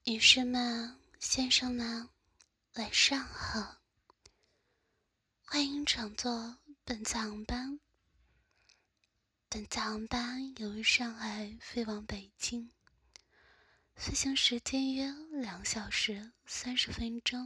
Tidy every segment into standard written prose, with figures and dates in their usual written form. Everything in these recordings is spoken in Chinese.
女士们、先生们，晚上好，欢迎乘坐本次航班。本次航班由上海飞往北京，飞行时间约2小时30分钟。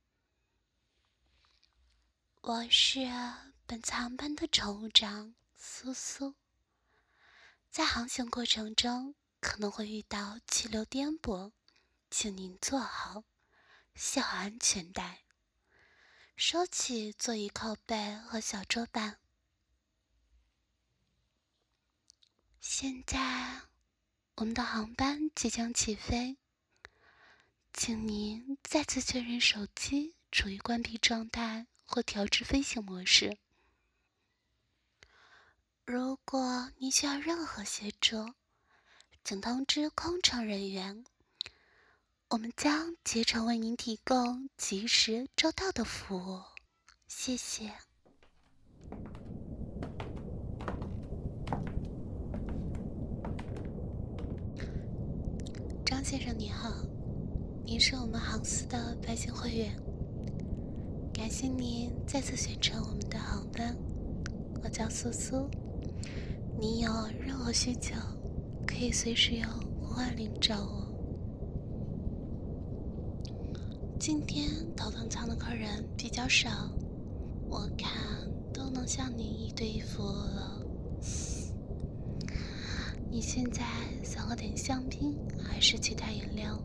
我是本次航班的乘务长苏苏。在航行过程中可能会遇到气流颠簸，请您坐好，系好安全带，收起座椅靠背和小桌板。现在我们的航班即将起飞，请您再次确认手机处于关闭状态或调至飞行模式。如果您需要任何协助，请通知空乘人员，我们将竭诚为您提供及时周到的服务。谢谢。张先生你好，您是我们航司的白金会员，感谢您再次选乘我们的航班。我叫苏苏，您有任何需求可以随时用呼唤铃找我。今天头等舱的客人比较少，我看都能向您一对一服务了。你现在想喝点香槟还是其他饮料？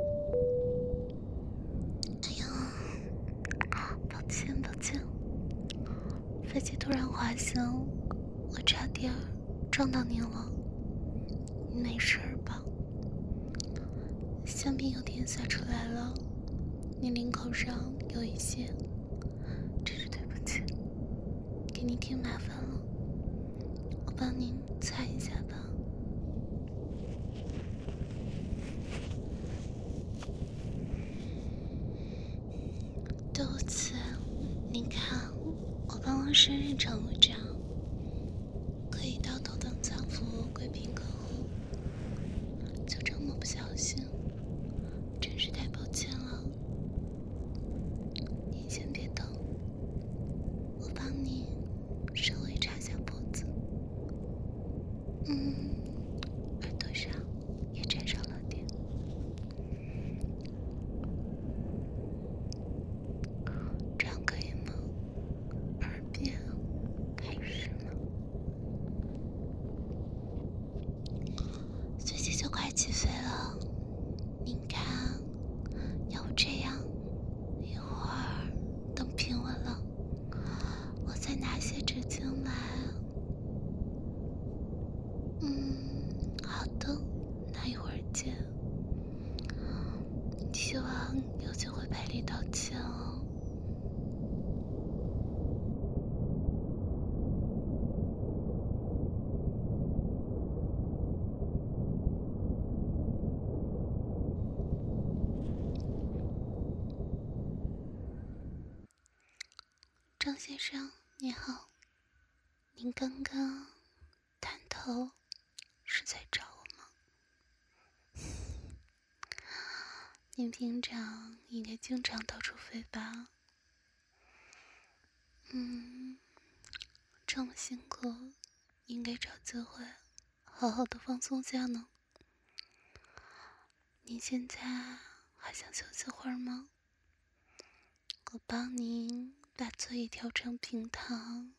哎呀，抱歉，飞机突然滑行，我差点撞到您了，你没事吧？香槟有点洒出来了，你领口上有一些，真是对不起，给您添麻烦了，我帮您擦一下吧。对不起，你看，我刚刚升任乘务长，可以到头等舱服务贵宾客户，就这么不小心，真是太抱歉了。您先别动，我帮你稍微擦下脖子，耳朵上也沾上了点。这样可以吗？耳边开始了，飞机就快起飞了，您看，要不这样，一会儿等平稳了，我再拿些纸巾来。好的，那一会儿见。希望有机会赔礼道歉哦。张先生，你好，您刚刚探头是在找我吗？您平常应该经常到处飞吧？这么辛苦，应该找机会好好的放松下呢。您现在还想休息会儿吗？我帮您把座椅调成平躺。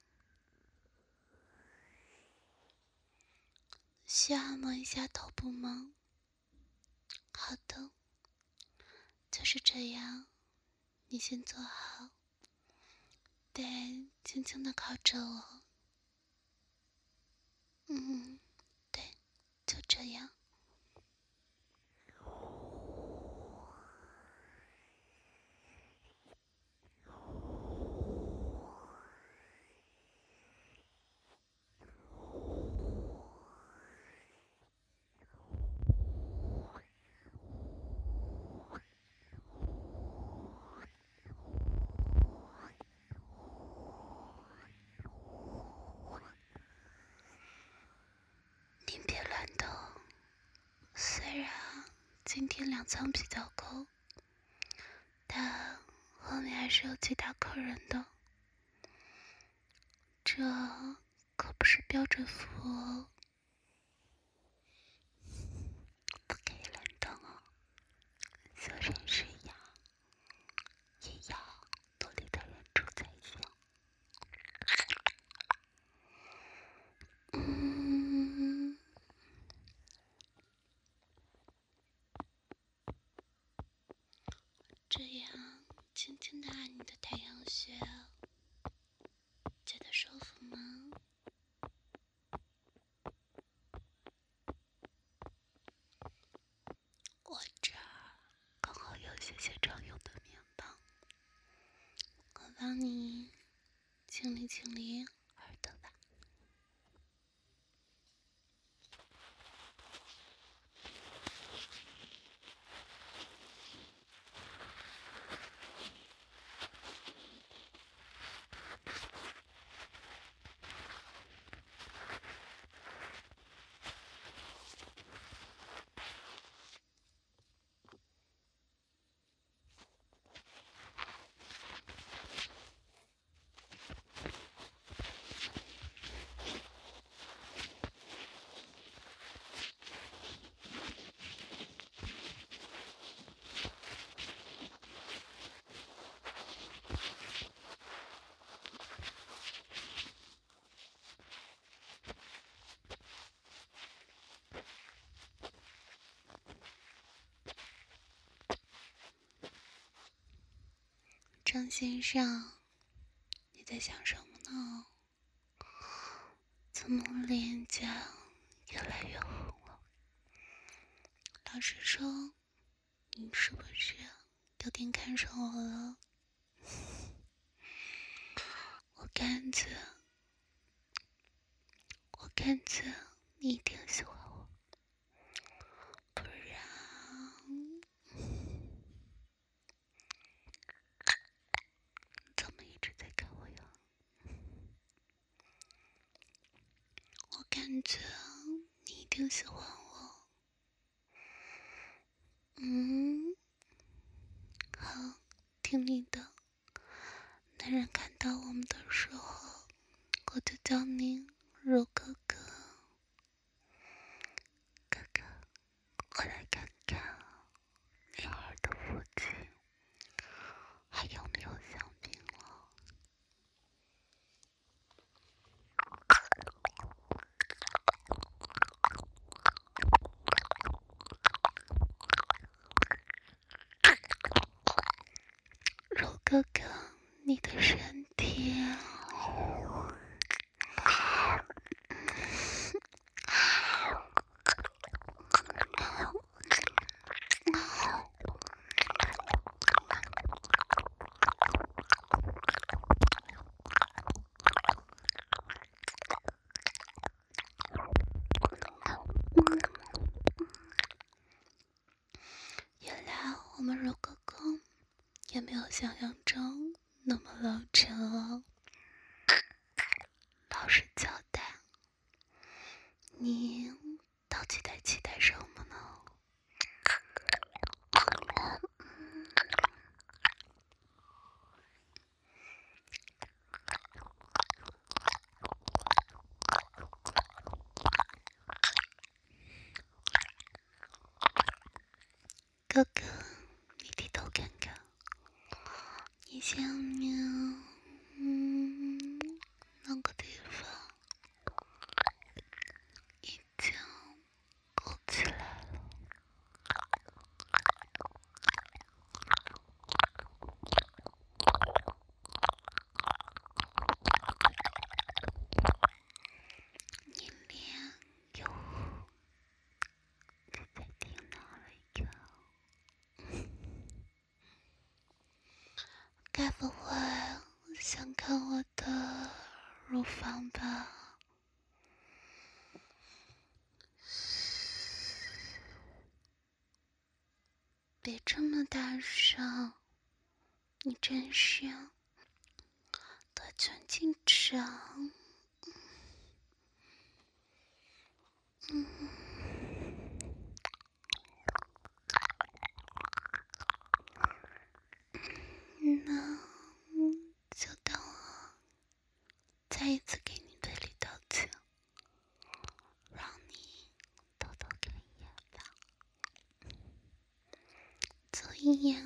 需要按摩一下头部吗？好的，就是这样。你先坐好，对，轻轻地靠着我。对，就这样。您别乱动， 今天粮仓比较够，但后面还是有其他客人的。这可不是标准服务哦，不可以乱动哦。做人是要也要努力的忍住才行。这样轻轻地按你的太阳穴，觉得舒服吗？我这儿刚好有些专用的棉棒，我帮你清理清理耳朵吧。张先生，你在想什么呢？怎么脸颊越来越红了？老实说，你是不是有点看上我了？我感觉你一定喜欢我，不然怎么一直在看我呀？我感觉你一定喜欢我。好，听你的。男人看到我们的时候，我就叫你如哥哥。哥哥，快来看看女儿的父亲还有没有想病了？如哥哥，你的身体原来我们如哥哥也没有想象中那么老成哦。老实交代，你到底在期待什么呢？哥哥，你低头看看，你下面那个地方已经鼓起来了。你脸又在听哪里呀？该不会想看我的乳房吧？别这么大声，你真是得寸进尺。 呀，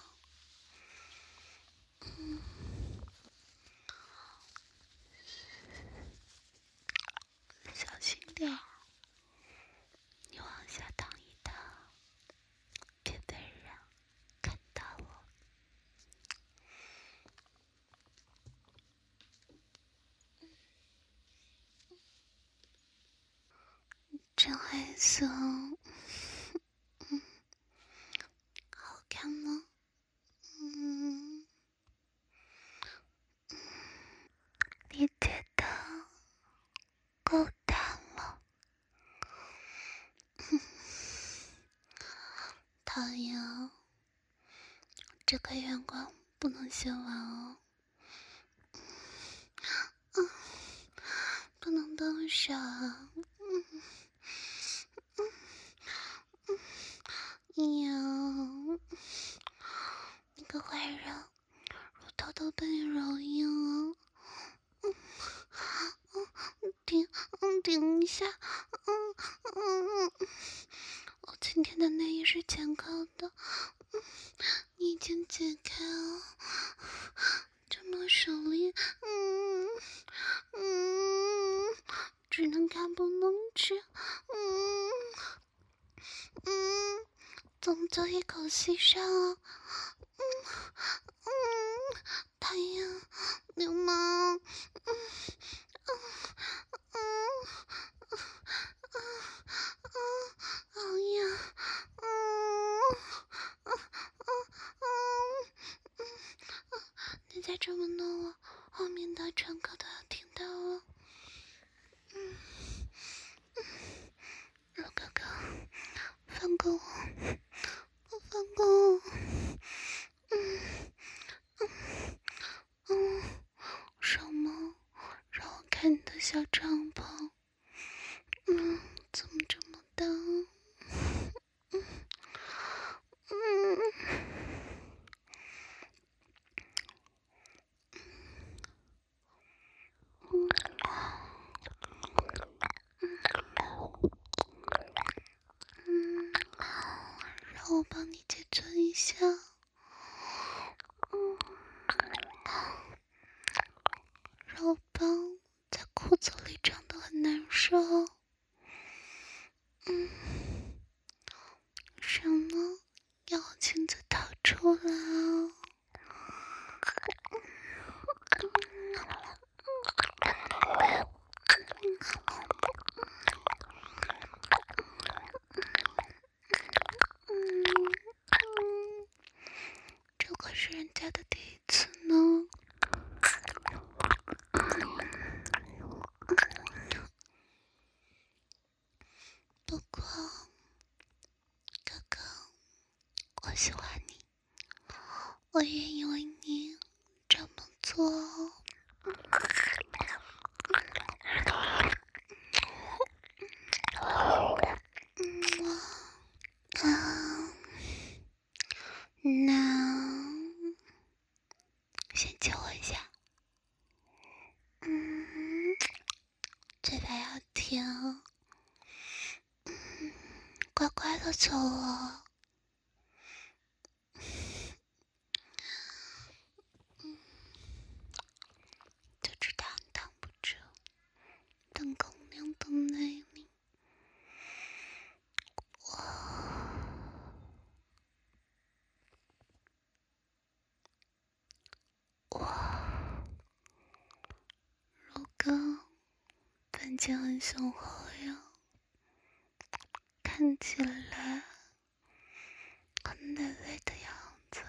小心点儿，你往下躺一躺，别被人看到我。真害羞，好看吗？你觉得够大了？讨厌哦，这个愿望不能先完哦。不能动手。呀，你个坏人，乳头都被你揉硬了。顶一下。我今天的内衣是剪扣的，你已经解开了，这么手力，只能看不能吃，怎么就一口气上啊？讨厌，流氓，讨厌，你再这么弄我，后面的乘客都要听到了。肉哥哥，放过我，放过我。什么？让我看你的小帐篷。怎么这么大？让我帮你解决一下。肉棒在裤子里长得很难受。什么？要我亲自逃出来啊？这可是人家的第一次呢。不过，哥哥，我喜欢你，我愿意为你这么做。那先亲我一下。嘴巴要甜，乖乖的求我。就知道你挡不住，等公娘等内力。如果本间很雄厚呀，看起来很累累的样子。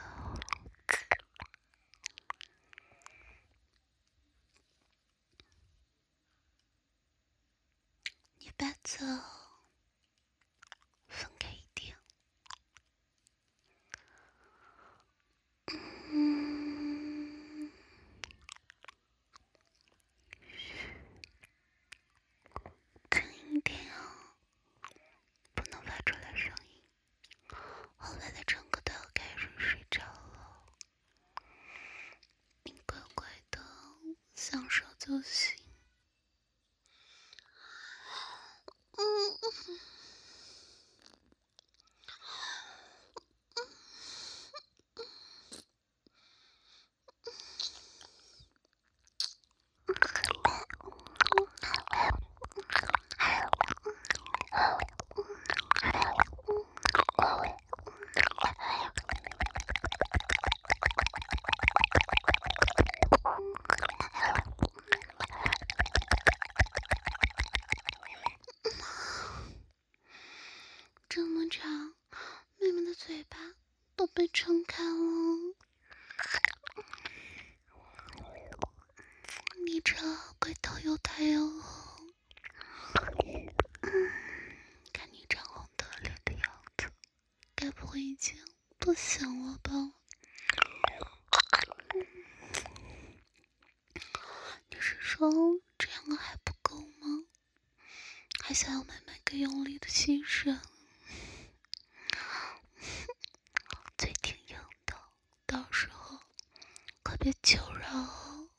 你把手分开一点。轻一点哦，不能发出来声音。后来的乘客都要开始睡着了，你乖乖的享受就行。 被撑开了。你这龟头又大又红，看你涨红的脸的样子，该不会已经不行了吧？你是说这样还不够吗？还想要慢慢更用力的吸吮？嘴挺硬的，到时候可别求饶哦。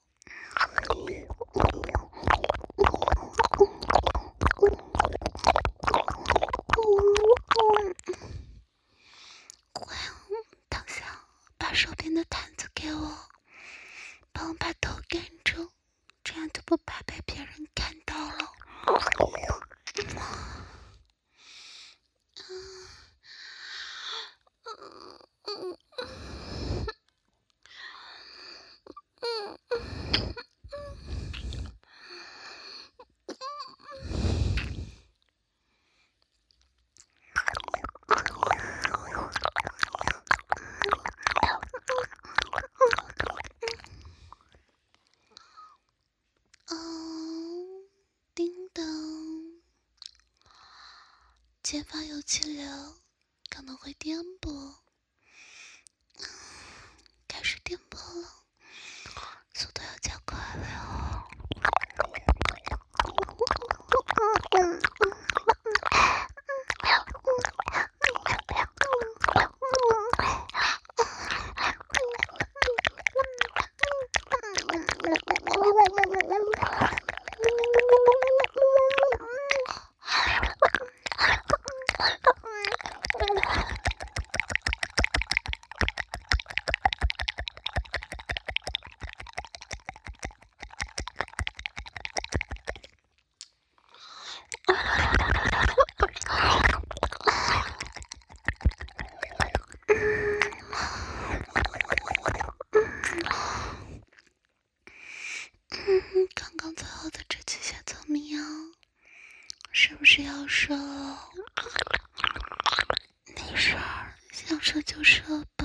快躺下，把手边的毯子给我，帮我把头盖住，这样就不怕被别人看到了。叮当，前方有气流，可能会颠簸。开始颠簸了，速度要加快了哟。刚刚最后的这几下怎么样？是不是要射了？没事儿，想射就射吧。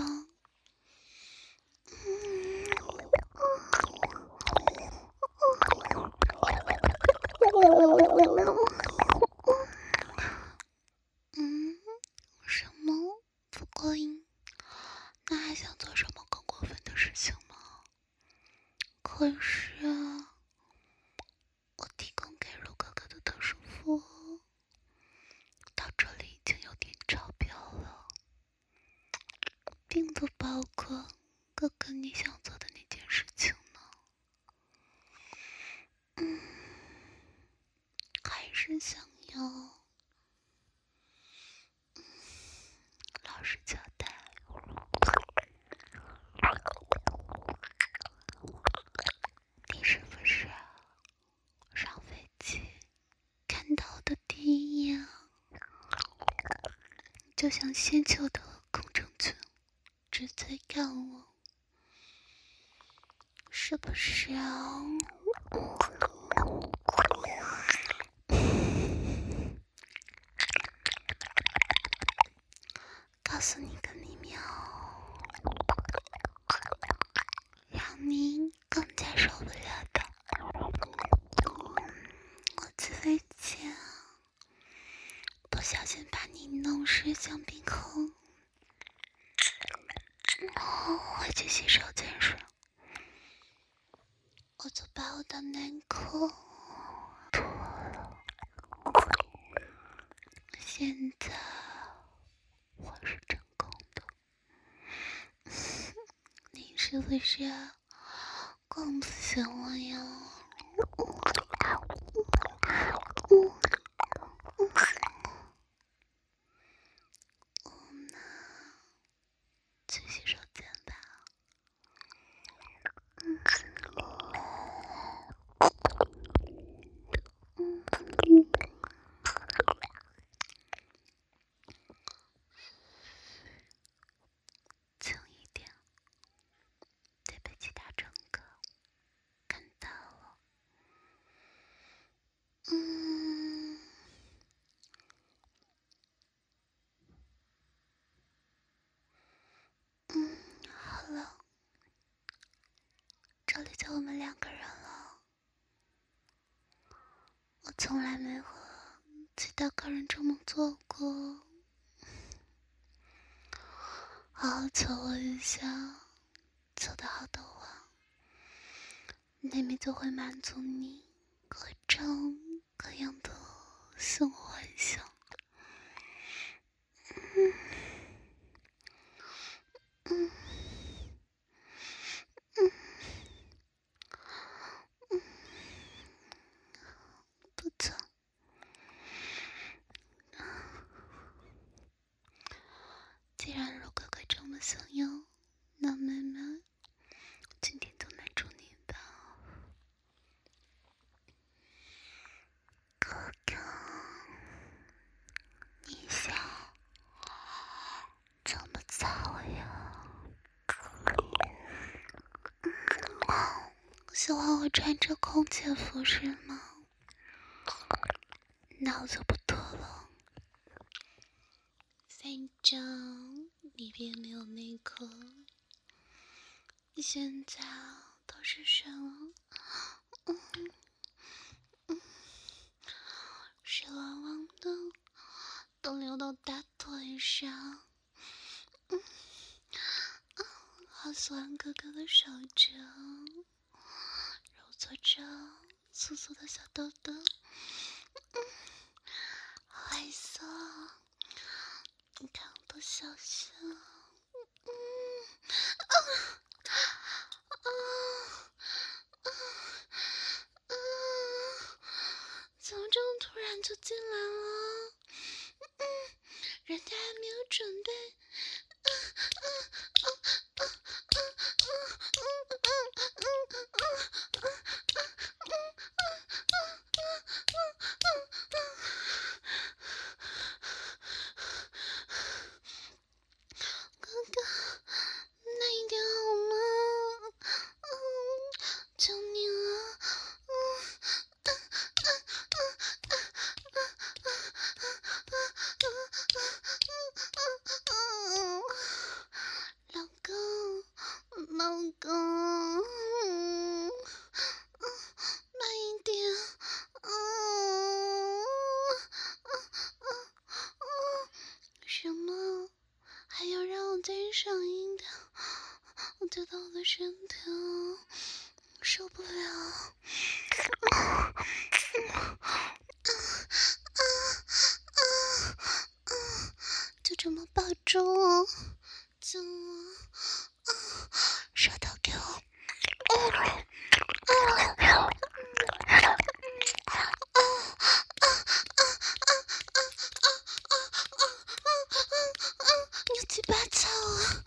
什么不过瘾？那还想做什么更过分的事情吗？可是啊，我提供给肉哥哥的特殊服务到这里已经有点超标了，并不包括哥哥你想做的那件事情呢。还是想要老实交代。你是不是上飞机看到的第一眼就像先球的空中群直接看我？是不是啊？告诉你个秘密哦，让你更加受不了的。我起飞前不小心把你弄湿香槟后，回去洗手间时，我就把我的内裤脱了。现在我是成功的，你是不是更不行了呀？去洗手间吧。轻一点，得被其他乘客看到了。 从来没和其他客人这么做过。好好求我一下，求得好的话，妹妹就会满足你各种各样的性幻想。不错。既然肉哥哥这么想要，那妹妹今天就来助你吧。哥哥，你想怎么操呀？喜欢我穿着空姐服是吗？那我就不脱了。反正里边没有内裤，现在都是水了，水汪汪的都流到大腿上。好喜欢哥哥的手指，揉搓着粗粗的小豆豆，好害羞。你看我多小心。怎么这么突然就进来了？人家还没有准备。哥哥，慢一点好吗？求你了。老公，老公，慢一点。什么？还要让我再上瘾点？我觉得我的身体受不了。就这么抱住我，亲我，舌头给我。牛鸡巴操啊！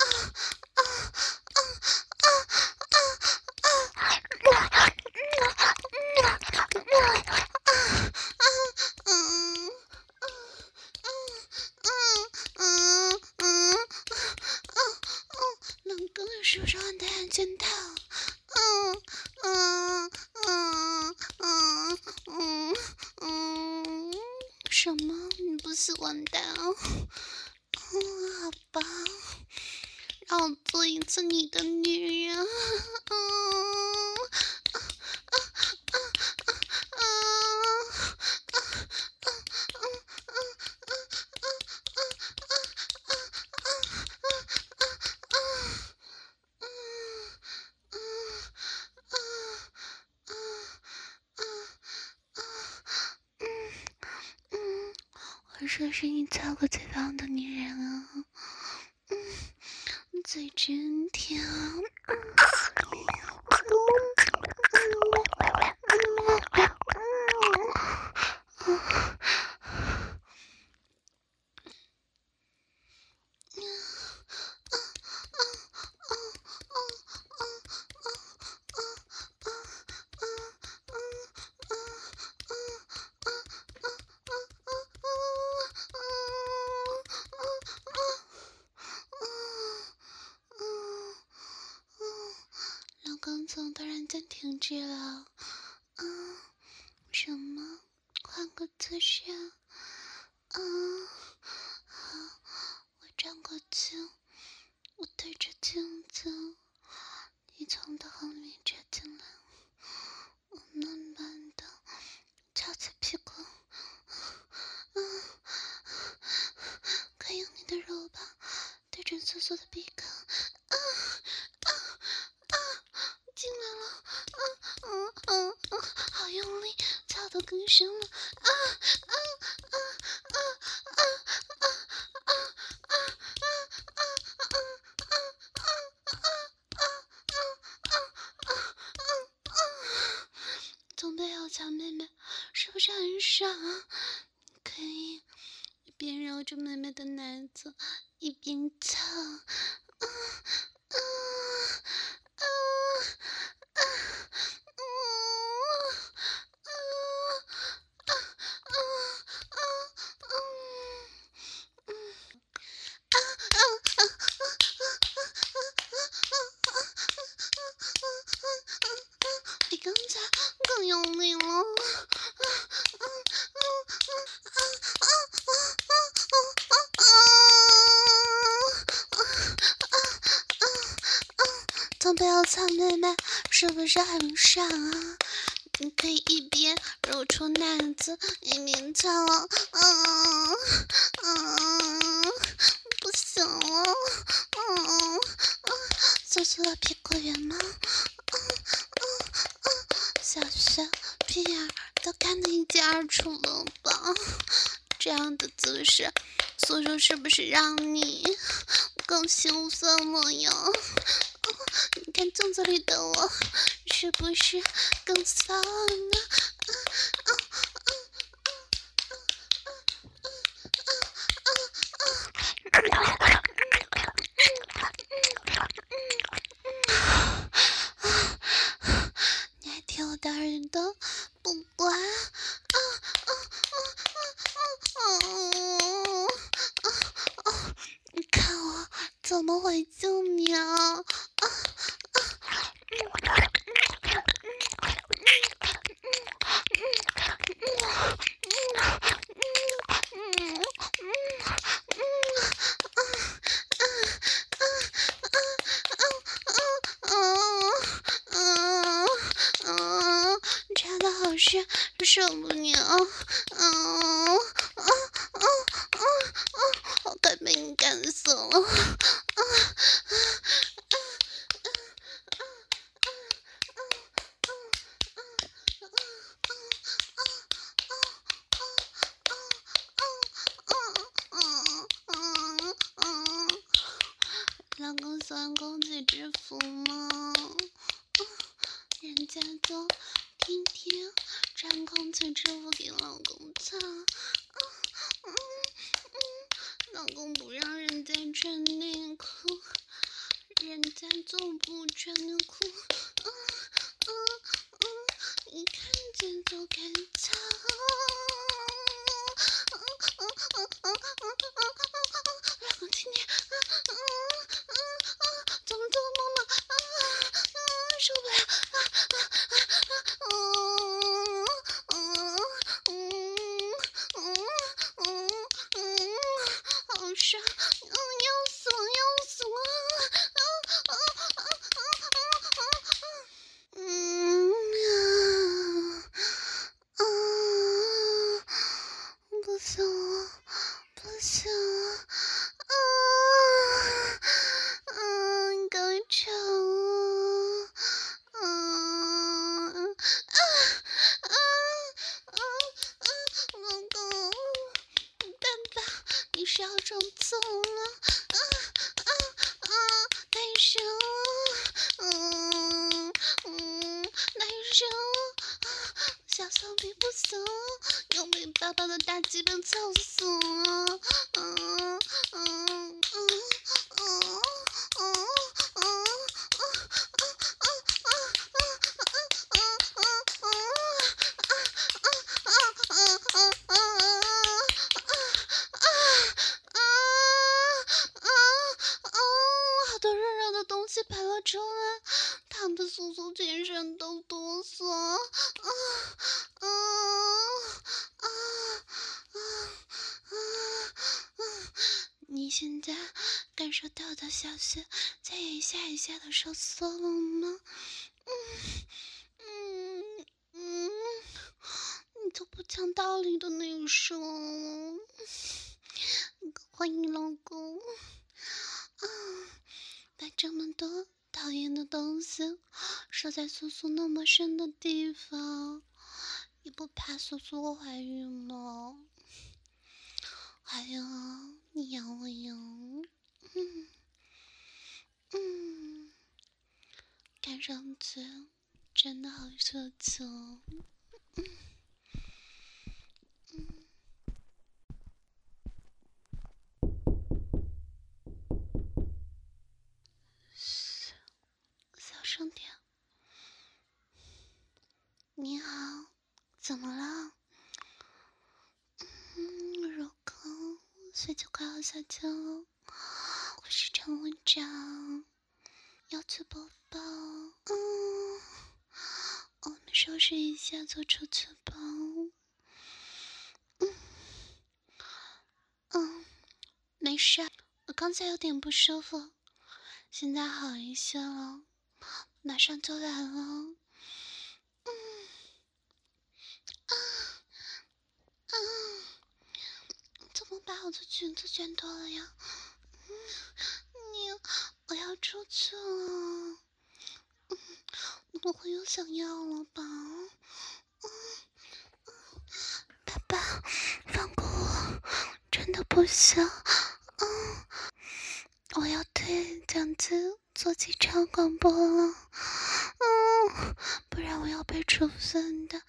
老公是不是很戴安全套？什么？你不喜欢的？好吧，让我做一次你的女人。我说是你操过最棒的女人啊，最真甜。老公怎么突然间停止了？什么？换个姿势。好，我转过去，我对着镜子，你从我的后面插进来，我慢慢的翘起缩的鼻孔，进来了，好用力，操得更深了，总队好强妹妹，是不是很爽啊？可以一边揉着妹妹的奶子，一边操，比刚才更用力了。总队要操妹妹，是不是很爽啊？你可以一边揉出奶子，一边操，不行了，缩缩的屁股圆吗？小轩屁眼都看得一清二楚了吧？这样的姿势，苏苏是不是让你更兴奋了呀？你看镜子里的我，是不是更骚了呢？你还听我大人的，不乖？你看我怎么回救你啊？真的好受不了，我快被你干死了。老公喜欢公子之福吗？人家都天天穿公子之福给老公擦，老公不让人家穿内裤，人家就不穿内裤，一看见就该擦。老公今天怎么这么猛呢？受不了！好爽！要死了，要死了！不行了，不行了！高潮了！老公，爸爸，你是要中刺了？太深了！太深了！小骚逼不行了，又被爸爸的大鸡巴操死了！好多热热的东西排了出来，烫的苏苏全身都哆嗦。你现在感受到的小穴在一下一下的收缩了吗？你都不讲道理的那种，欢迎老公。 这么多讨厌的东西射在苏苏那么深的地方，你不怕苏苏怀孕吗？还有，你养我养，看上去真的好色情。小声点。你好，怎么了？如果睡就快要下课了，我是陈文章，要去宝宝。我们收拾一下就出去吧。没事，我刚才有点不舒服，现在好一些了，马上就来了。怎么把我的裙子卷脱了呀？我要出去了。你不会又想要了吧？爸爸，放过我，真的不行。我要对讲机做几场广播了。不然我要被处分的。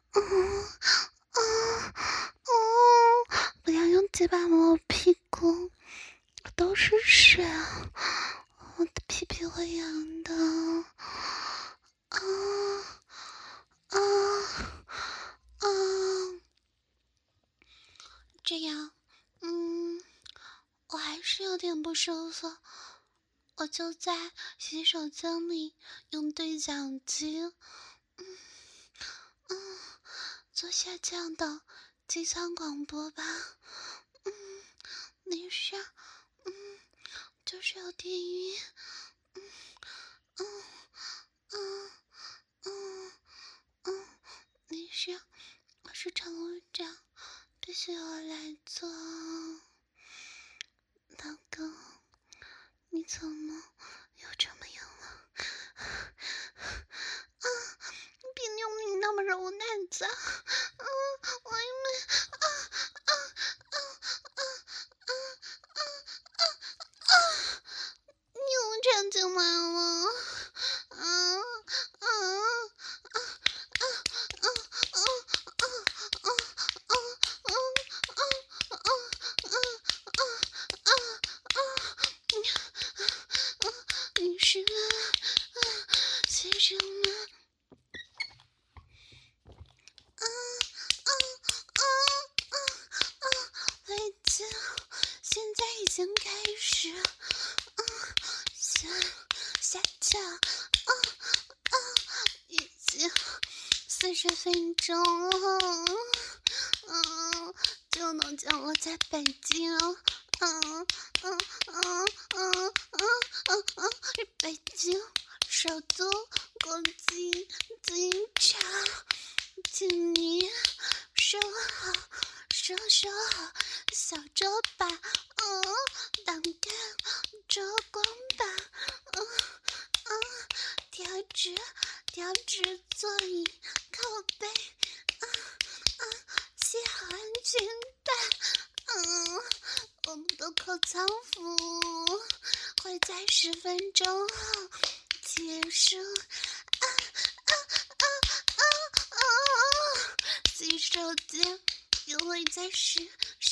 不要用鸡巴摸我屁股，都是水啊，我的屁屁会痒的。这样，我还是有点不舒服，我就在洗手间里用对讲机，做下这样的机舱广播吧。没事，就是有点晕。没事，我是乘务长，必须由我来做。老公，你怎么又这么样了？别用你那么柔嫩的，我因为你又站进来了，女士们，先生们。现在已经开始，下架，已经40分钟了，就能叫我在北京，北京首都国际机场，请您收好，收好小桌板，挡干烛光板，调直座椅靠背，系好安全带，我们的口腔服务会在10分钟后结束。洗手间也会在10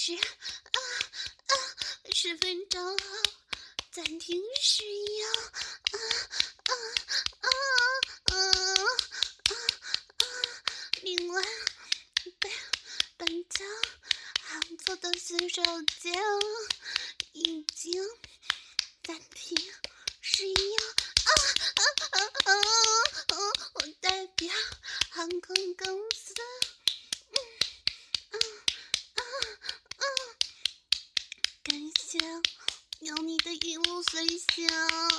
分钟后暂停使用。另外，本家航座的洗手间已经暂停使用。我代表航空公司，感谢有你的一路随行。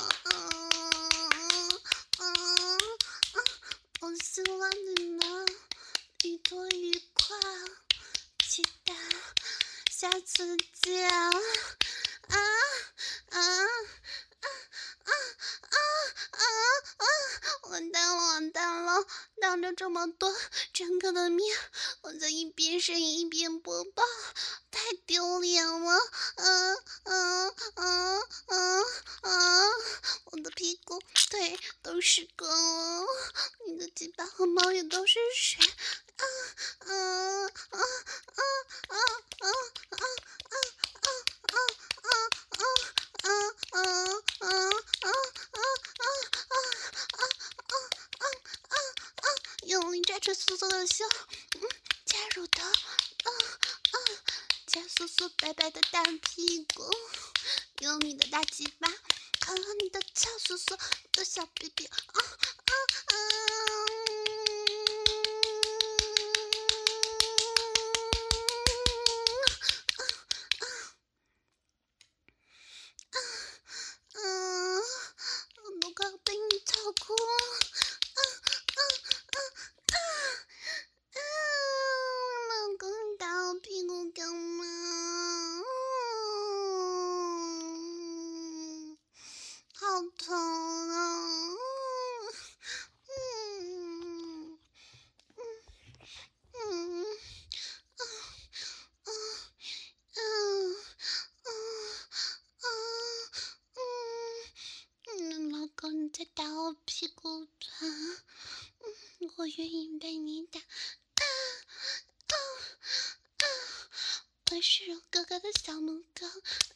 我希望你们旅途愉快，期待下次见。 当着这么多乘客的面，我在一边呻吟一边播报，太丢脸了。我的屁股、腿都湿光了，你的鸡巴和毛也都是水。用力抓住苏苏的胸，加入的，加苏苏白白的大屁股，用你的大鸡巴看了你的俏苏苏的小屁屁，我都快要被你操哭了。老公，你打我屁股干嘛？好疼啊！老公，你在打我屁股团，我愿意被你打。我是肉哥哥的小母狗，